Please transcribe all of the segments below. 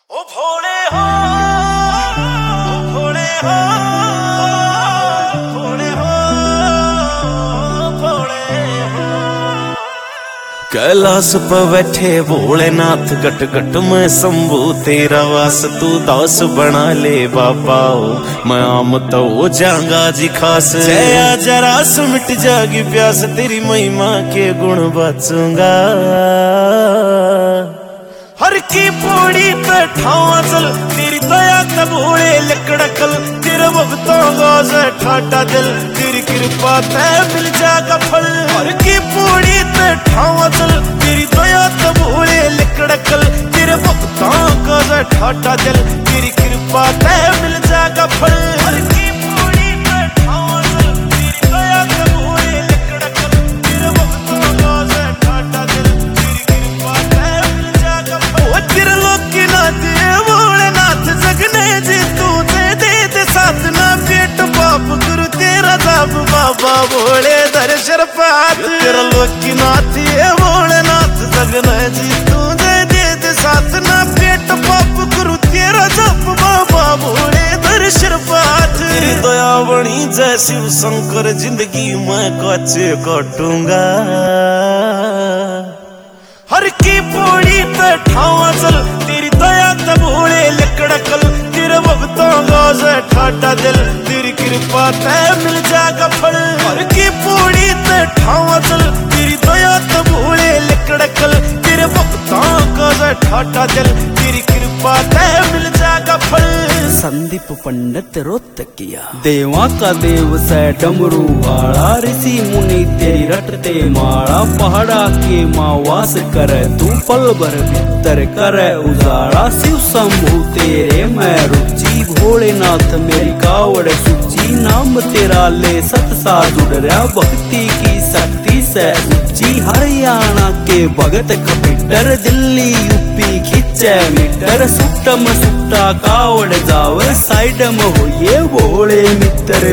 ओ भोले हो, भोले हो, भोले हो, भोले हो। कैलाश पर बैठे भोलेनाथ, गट गट में शंभू तेरा वास, तू दास बना ले बाबा हो, मैं आम तो हो जाऊंगा जी खास। जया जरा मिट जागी प्यास, तेरी महिमा के गुण बचूंगा। हर की पौड़ी पे ठावा चल, तेरी दया तब भोले लकड़कल, तेरे भक्तों का से ठाटा दिल, तेरी कृपा ते मिल जाएगा फल। हर की पौड़ी पे ठावा चल, तेरी दया तब भोले लकड़कल, तेरे भक्तों का से ठाटा दिल, तेरी कृपा ते मिल जाएगा फल। हर की पौड़ी पे ठावा चल, तेरी दया तब भोले लकड़कल, तेरे भक्तों का से ठाटा दिल, तेरी कृपा ते मिल जाएगा फल। ओ त्रिलोकीनाथ भोलेनाथ, जगने जी तू दे साथ ना पेट बाप, गुरु तेरा जाप बाबा भोले दर्शन पात। त्रिलोकीनाथ भोलेनाथ, जगने जी तू दे साथ ना पेट बाप, गुरु तेरा जाप बाबा भोले दर्शन पात। तेरी दया बनी जय शिव शंकर, जिंदगी मैं कच्चे कटूंगा। हर की पौड़ी पे ठावा चल, तेरी दया तब भोले लकड़कल, तेरे भक्तों का से ठाटा दिल, तेरी कृपा ते मिल जाएगा फल। हर की पौड़ी पे ठावा चल, तेरी दया तब भोले लकड़कल, तेरे भक्तों का से ठाटा दिल, तेरी कृपा ते मिल जाएगा फल। संदीप पंडित रोहतकिया, देवा का देव से डमरू वाला, ऋषि मुनि तेरी रटते माला, पहाड़ा के माँ वास करे, तू पल भर भीतर करे उजाड़ा। शिव शंभू तेरे मैं रुचि, भोलेनाथ मेरी कावड़ सुची, नाम तेरा ले सत सा जुड़ रहा, भक्ति की शक्ति से ऊंची। हरियाणा के भगत कपिटर, दिल्ली यूपी खिंचे मीटर, सुट्टम सुट्टा कावड़ जावे, साइड में हो ये भोले मित्र।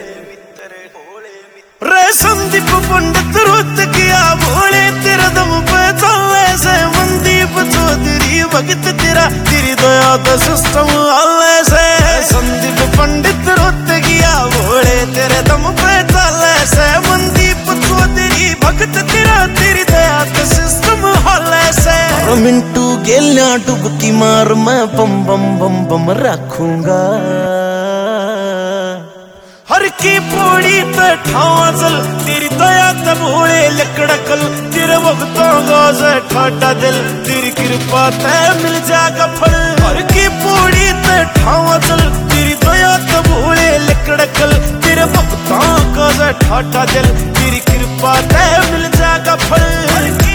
रे संदीप पंडित रोहतकिया, भोले तेरा दम पे चले से, मनदीप चौधरी भगत तेरा, तेरी दया तो सिस्टम हाले से। संदीप पंडित रोहतकिया, भोले तेरे दम पे चले से, मनदीप चौधरी भगत तेरा, तेरी दया तो सिस्टम हाले से। मिंटू गेल्या डुबकी मार, मैं बम बम बम बम रखूंगा। हर की पौड़ी पे ठावा चल, तेरी दया तब भोले लकड़कल, तेरे भक्तों का से ठाटा दिल, तेरी कृपा ते मिल जाएगा फल। हर की पौड़ी पे ठावा चल, तेरी दया तब भोले लकड़कल, तेरे भक्तों का से ठाटा दिल, तेरी कृपा ते मिल जाएगा फल।